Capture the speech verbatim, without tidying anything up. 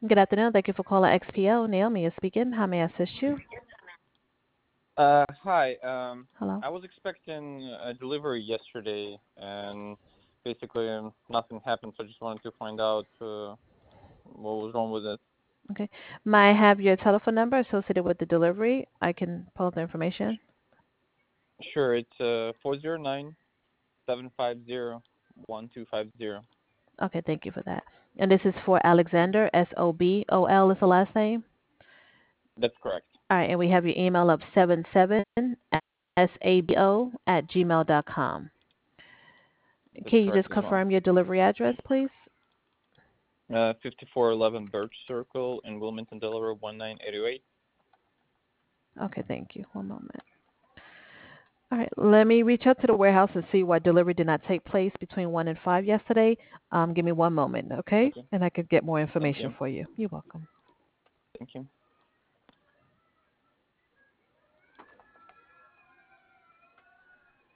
Good afternoon. Thank you for calling X P O. Naomi is speaking. How may I assist you? Uh, hi. Um, Hello. I was expecting a delivery yesterday, and basically um, nothing happened. So I just wanted to find out uh, what was wrong with it. Okay. May I have your telephone number associated with the delivery? I can pull up the information. Sure, it's uh four zero nine seven five zero one two five zero. Okay, thank you for that. And this is for Alexander, S O B O L is the last name. That's correct. All right, and we have your email of seven seven sabo at gmail dot com. That's Can you just correct as well. confirm your delivery address, please? Uh, fifty-four eleven Birch Circle in Wilmington, Delaware one nine eight zero eight. Okay, thank you. One moment. All right, let me reach out to the warehouse and see why delivery did not take place between one and five yesterday. Um, give me one moment, okay? Okay. And I could get more Thank information you. for you. You're welcome. Thank you.